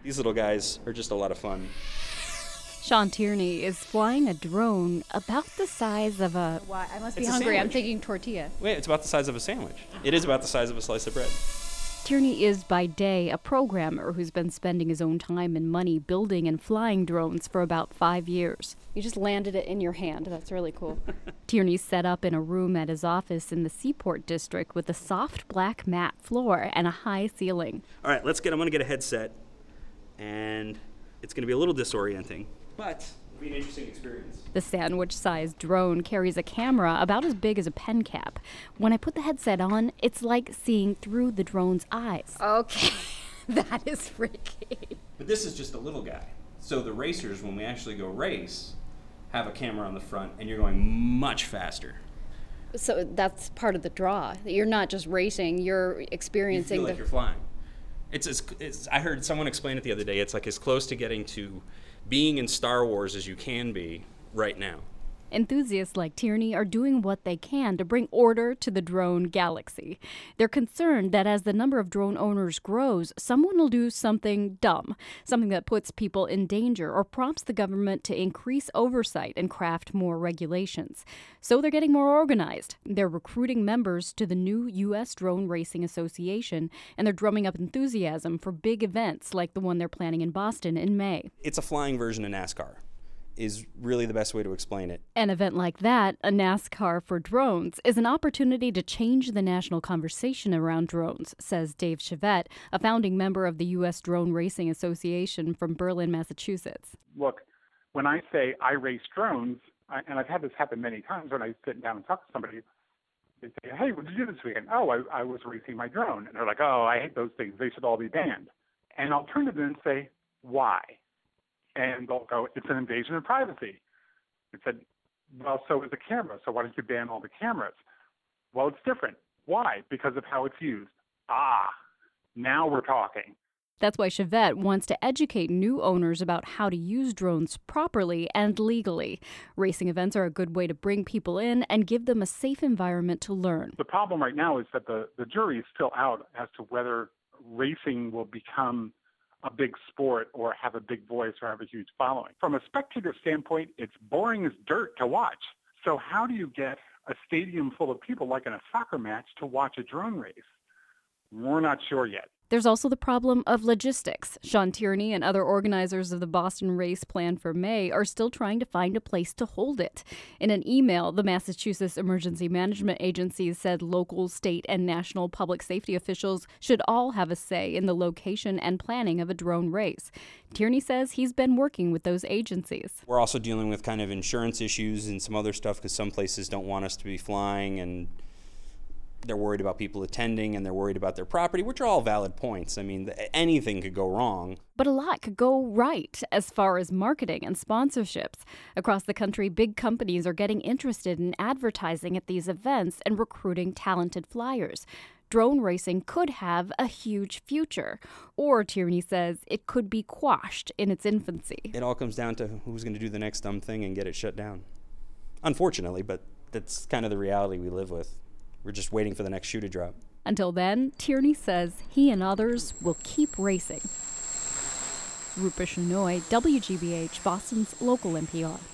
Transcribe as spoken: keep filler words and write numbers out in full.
These little guys are just a lot of fun. Sean Tierney is flying a drone about the size of a... Why? I must be It's a hungry. I'm sandwich. thinking tortilla. Wait, it's about the size of a sandwich. It is about the size of a slice of bread. Tierney is, by day, a programmer who's been spending his own time and money building and flying drones for about five years. You just landed it in your hand. That's really cool. Tierney's set up in a room at his office in the Seaport District with a soft black matte floor and a high ceiling. All right, let's get, I'm going to get a headset, and it's going to be a little disorienting, but it'll be an interesting experience. The sandwich-sized drone carries a camera about as big as a pen cap. When I put the headset on, it's like seeing through the drone's eyes. Okay. That is freaky. But this is just a little guy. So the racers, when we actually go race, have a camera on the front, and you're going much faster. So that's part of the draw. You're not just racing, you're You experiencing feel the... like you're flying. It's, as, it's I heard someone explain it the other day. It's like as close to getting to being in Star Wars as you can be right now. Enthusiasts like Tierney are doing what they can to bring order to the drone galaxy. They're concerned that as the number of drone owners grows, someone will do something dumb, something that puts people in danger or prompts the government to increase oversight and craft more regulations. So they're getting more organized. They're recruiting members to the new U S Drone Racing Association, and they're drumming up enthusiasm for big events like the one they're planning in Boston in May. It's a flying version of NASCAR, is really the best way to explain it. An event like that, a NASCAR for drones, is an opportunity to change the national conversation around drones, says Dave Chevette, a founding member of the U S Drone Racing Association from Berlin, Massachusetts. Look, when I say I race drones, I, and I've had this happen many times when I sit down and talk to somebody, they say, hey, what did you do this weekend? Oh, I, I was racing my drone. And they're like, oh, I hate those things. They should all be banned. And I'll turn to them and say, why? And they'll go, it's an invasion of privacy. I said, well, so is the camera, so why don't you ban all the cameras? Well, it's different. Why? Because of how it's used. Ah, now we're talking. That's why Chevette wants to educate new owners about how to use drones properly and legally. Racing events are a good way to bring people in and give them a safe environment to learn. The problem right now is that the, the jury is still out as to whether racing will become a big sport or have a big voice or have a huge following. From a spectator standpoint, it's boring as dirt to watch. So how do you get a stadium full of people, like in a soccer match, to watch a drone race? We're not sure yet. There's also the problem of logistics. Sean Tierney and other organizers of the Boston race planned for May are still trying to find a place to hold it. In an email, the Massachusetts Emergency Management Agency said local, state, and national public safety officials should all have a say in the location and planning of a drone race. Tierney says he's been working with those agencies. We're also dealing with kind of insurance issues and some other stuff because some places don't want us to be flying, and they're worried about people attending, and they're worried about their property, which are all valid points. I mean, anything could go wrong. But a lot could go right as far as marketing and sponsorships. Across the country, big companies are getting interested in advertising at these events and recruiting talented flyers. Drone racing could have a huge future. Or, Tierney says, it could be quashed in its infancy. It all comes down to who's going to do the next dumb thing and get it shut down. Unfortunately, but that's kind of the reality we live with. We're just waiting for the next shoe to drop. Until then, Tierney says he and others will keep racing. Rupa Shenoy, W G B H, Boston's local N P R.